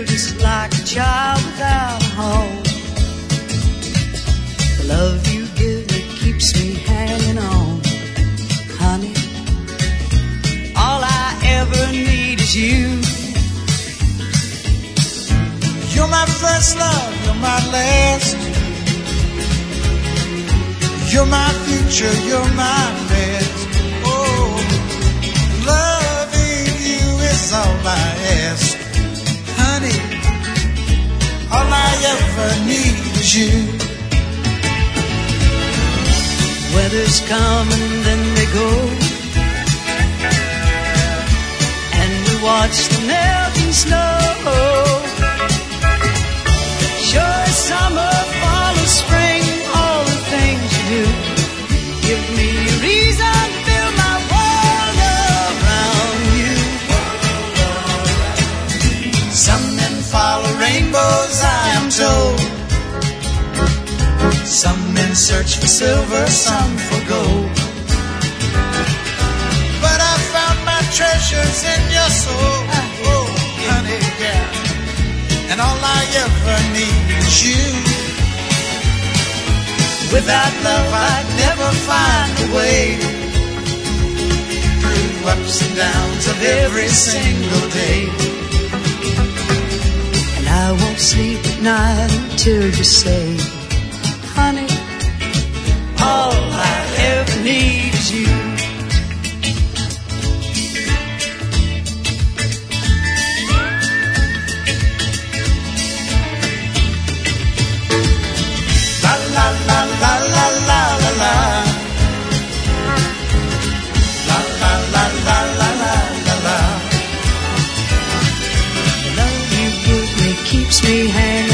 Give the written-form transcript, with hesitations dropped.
feel just like a child without a home. The love you give me keeps me hanging on. Honey, all I ever need is you. You're my first love, you're my last. You're my future, you're my best. Oh, loving you is all I ask. Honey, all I ever need is you. Weathers come and then they go, and we watch the melting snow. Sure, summer, fall, or spring, all the things you do give me a reason to build my world around you. Some men follow rainbows, I am told. Some men search for silver, some for gold. But I found my treasures in your soul. Oh, honey, yeah. And all I ever need is you. Without love I'd never find a way through ups and downs of every single day. And I won't sleep at night until you say, honey, all I ever need is you. La la la la la la la la. La la la la la la la la. The love you give me keeps me hanging